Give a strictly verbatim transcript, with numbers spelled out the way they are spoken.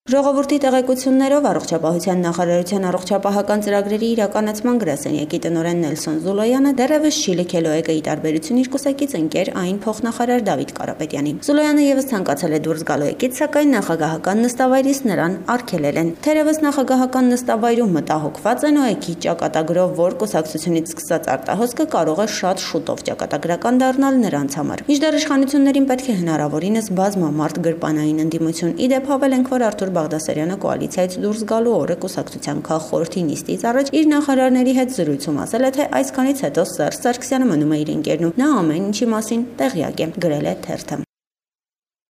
Ժողովրդի տեղեկություններով առողջապահության նախարարության առողջապահական ծրագրերի իրականացման գրասենյակի տնօրեն Նելսոն Զուլոյանը դեռևս չի լքել ՕԵԿ-ի տարբերություն իր կուսակից ընկեր այն փոխնախարար Դավիթ Կարապետյանի։ Զուլոյանը եւս ցանկացել է դուրս գալ ՕԵԿ-ից, սակայն նախագահական նստավայրից նրան արգելել են։ Թերևս նախագահական նստավայրում մտահոգված են ՕԵԿ-ի ճակատագրով, որ կուսակցությունից սկսած արտահոսքը կարող է շատ շուտով ճակատագրական դառնալ նրանց համար։ Մինչդեռ իշխանություններին պետք է հնարավորինս բազմամարդ գրպանային ընդդիմություն։ Ի դեպ հավելենք, որ Արթուր Բաղդասարյանը կոալիցիայից դուրս գալու օրը կուսակցության քաղխորհրդի նիստից առաջ իր նախարարների հետ զրույցում ասել է, թե այսքանից հետո Սերժ Սարգսյանը մնում է իր ընկերն ու նա ամեն ինչի մասին տեղյակ է, գրել է թերթը։